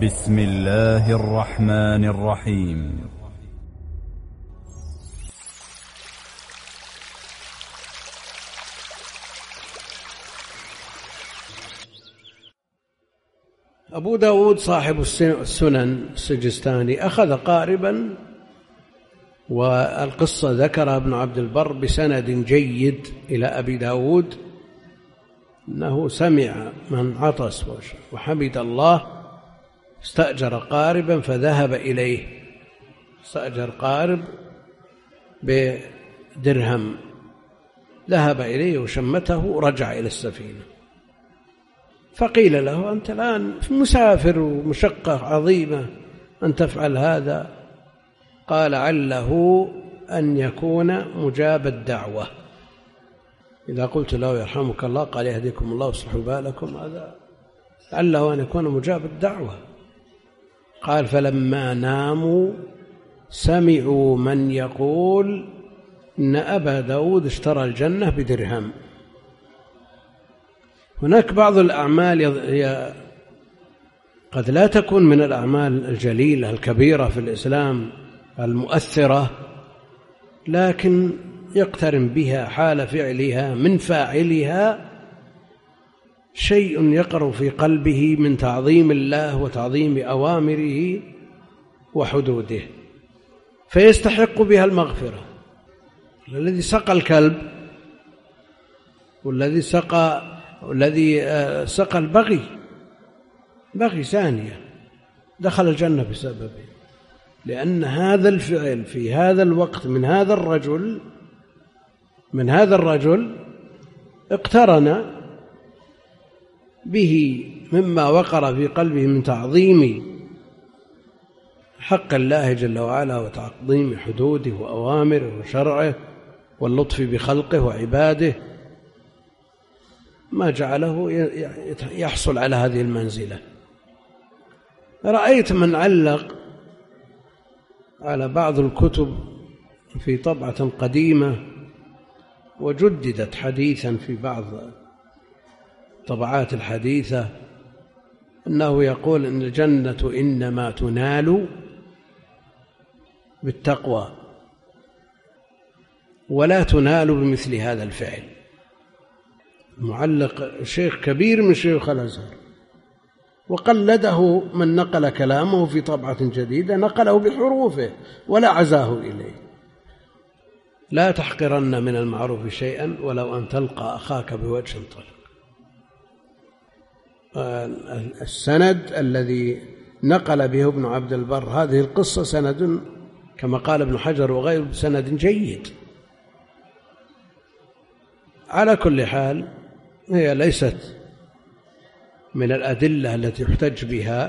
بسم الله الرحمن الرحيم. أبو داود صاحب السنن السجستاني أخذ قاربا، والقصة ذكرها ابن عبد البر بسند جيد إلى أبي داود أنه سمع من عطس وحمد الله استأجر قاربا فذهب إليه، استأجر قارب بدرهم، ذهب إليه وشمته ورجع إلى السفينة، فقيل له أنت الآن مسافر ومشقة عظيمة أن تفعل هذا، قال عله أن يكون مجاب الدعوة. إذا قلت له يرحمك الله قال يهديكم الله ويصلح بالكم، هذا عله أن يكون مجاب الدعوة. قال فلما ناموا سمعوا من يقول إن أبا داود اشترى الجنة بدرهم. هناك بعض الأعمال هي قد لا تكون من الأعمال الجليلة الكبيرة في الإسلام المؤثرة، لكن يقترن بها حال فعلها من فاعلها شيء يقر في قلبه من تعظيم الله وتعظيم أوامره وحدوده، فيستحق بها المغفرة. الذي سقى الكلب والذي سقى بغي ثانية دخل الجنة بسببه، لأن هذا الفعل في هذا الوقت من هذا الرجل اقترن به مما وقر في قلبه من تعظيم حق الله جل وعلا وتعظيم حدوده وأوامره وشرعه واللطف بخلقه وعباده، ما جعله يحصل على هذه المنزلة. رأيت من علق على بعض الكتب في طبعة قديمة وجددت حديثا في بعض الطبعات الحديثة أنه يقول إن الجنة إنما تنال بالتقوى ولا تنال بمثل هذا الفعل. معلق شيخ كبير من شيوخ الأزهر، وقلده من نقل كلامه في طبعة جديدة، نقله بحروفه ولا عزاه إليه. لا تحقرن من المعروف شيئا ولو أن تلقى أخاك بوجه طلق. السند الذي نقل به ابن عبد البر هذه القصة سند كما قال ابن حجر وغيره سند جيد. على كل حال هي ليست من الأدلة التي يحتج بها،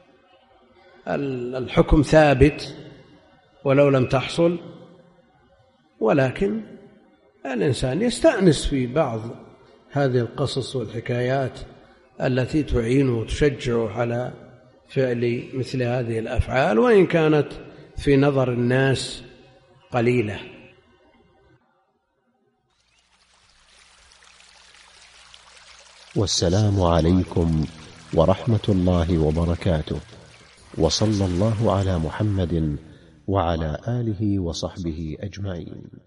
الحكم ثابت ولو لم تحصل، ولكن الإنسان يستأنس في بعض هذه القصص والحكايات التي تعينه وتشجعه على فعل مثل هذه الأفعال وإن كانت في نظر الناس قليلة. والسلام عليكم ورحمة الله وبركاته، وصلى الله على محمد وعلى آله وصحبه أجمعين.